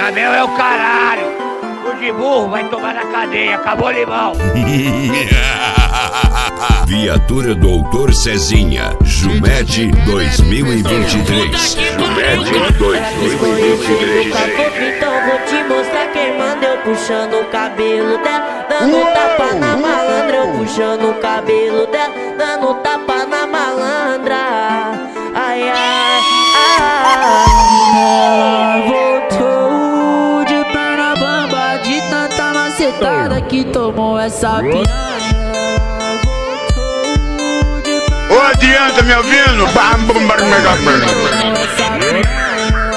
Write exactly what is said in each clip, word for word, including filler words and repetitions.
Gamel é o caralho. O de burro vai tomar na cadeia. Acabou limão. Viatura Doutor Cezinha, Jumete dois mil e vinte e três. Jumete dois mil e vinte e três. Então vou te mostrar quem manda, eu puxando o cabelo dela, dando tapa na malandra, eu puxando o cabelo dela, dando tapa na malandra. Ai, ai, ai. Ela voltou de perna bamba, de tanta macetada que tomou essa piranha. Ô, adianta, me ouvindo? Bam, bam, bam, melhor perna.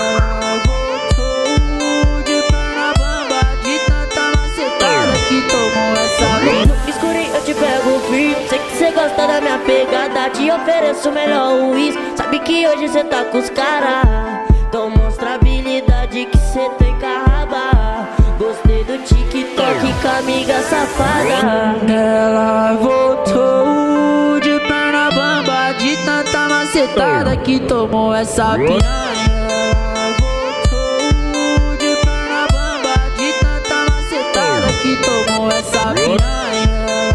Escurinho, eu te pego firme. Sei que cê gosta da minha pegada, te ofereço o melhor uísque. Sabe que hoje cê tá com os cara, então mostra a habilidade que cê tem carraba. Gostei do TikTok com a amiga safada. Ela voltou de perna bamba, de tanta macetada que tomou essa piranha. Que tomou essa piranha.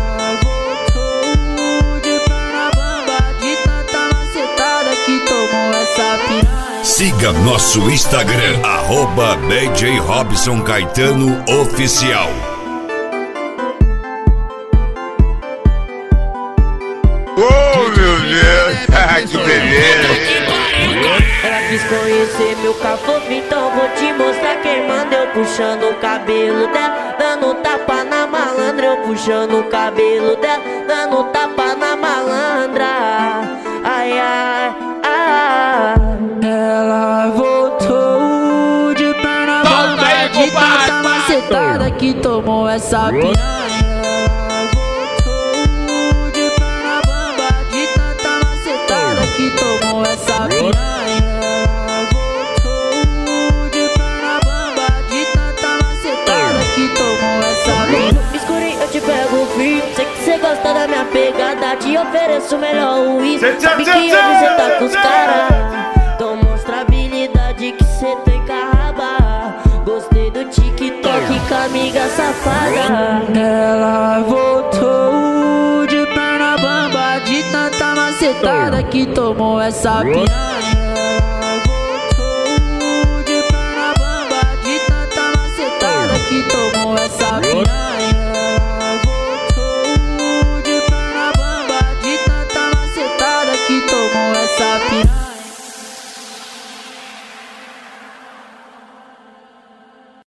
Voltou de perna bamba, de tanta macetada que tomou essa piranha. Siga nosso Instagram, arroba B J Robson Caetano Oficial. Oh, meu Deus, que beleza. Ela quis conhecer meu cafofo, então vou te mostrar quem manda, eu puxando o cabelo dela, dando tapa na malandra, eu puxando o cabelo dela, dando tapa na malandra. Ai, ai, ai. Ela voltou de perna bamba, de tanta macetada que tomou essa piranha. Voltou de perna bamba, de tanta macetada que tomou essa piranha. Sei que cê gosta da minha pegada, te ofereço o melhor uísque. Sabe que hoje cê tá com os cara, então mostra a habilidade que cê tem carraba. Gostei do TikTok com a amiga safada. Ela voltou de perna bamba, de tanta macetada que tomou essa piranha.